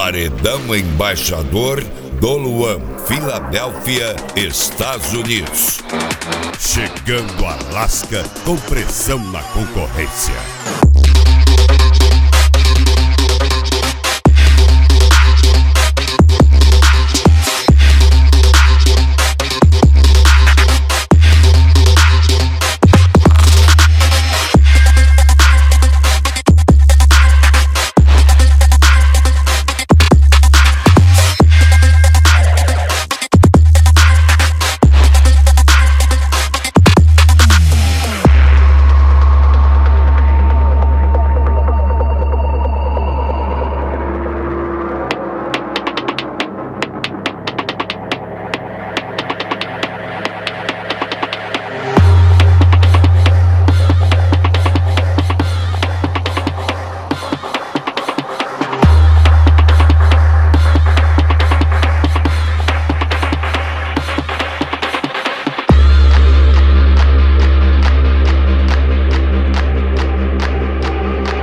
Paredão Embaixador Doluan, Filadélfia, Estados Unidos. Chegando a Alaska com pressão na concorrência.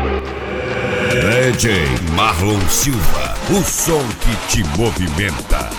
DJ Marlon Silva, o som que te movimenta.